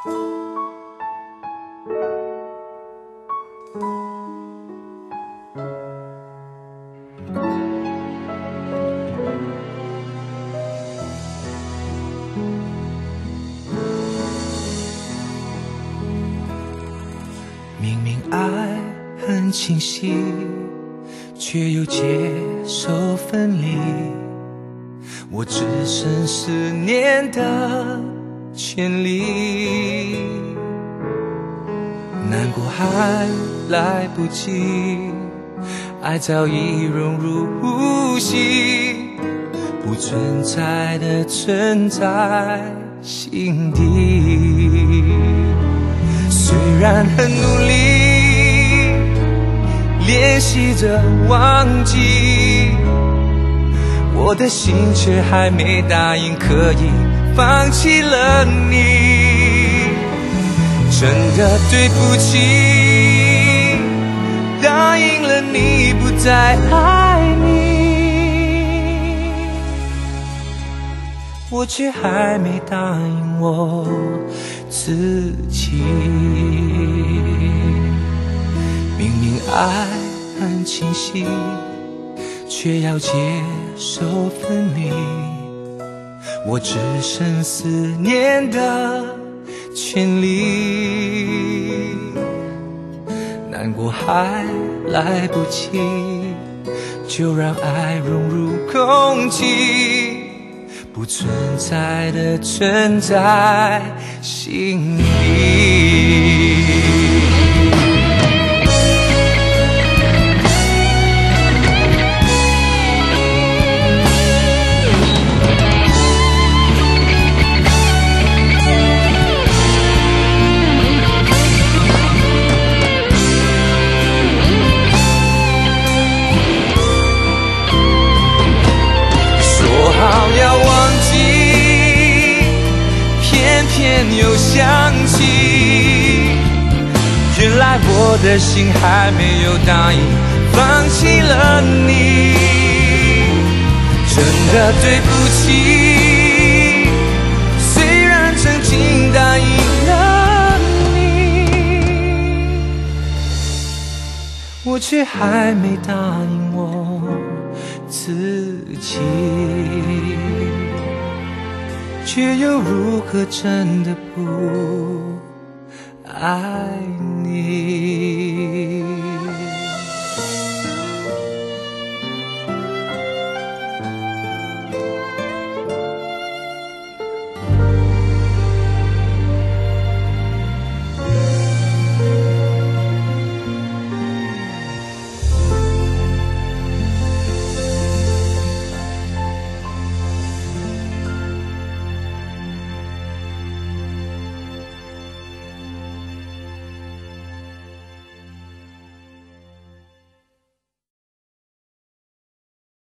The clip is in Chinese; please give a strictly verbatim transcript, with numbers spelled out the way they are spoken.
明明爱很清晰，却又接受分离，我只剩思念的权利。难过还来不及，爱早已融入呼吸，不存在的存在心底。虽然很努力练习着忘记，我的心却还没答应可以放弃了你。真的对不起，答应了你不再爱你，我却还没答应我自己。明明爱很清晰，却要接受分离，我只剩思念的权利。难过还来不及，就让爱融入空气，不存在的存在心里。要忘记，偏偏又想起，原来我的心还没有答应放弃了你。真的对不起，虽然曾经答应了你，我却还没答应我自己，却又如何真的不爱你？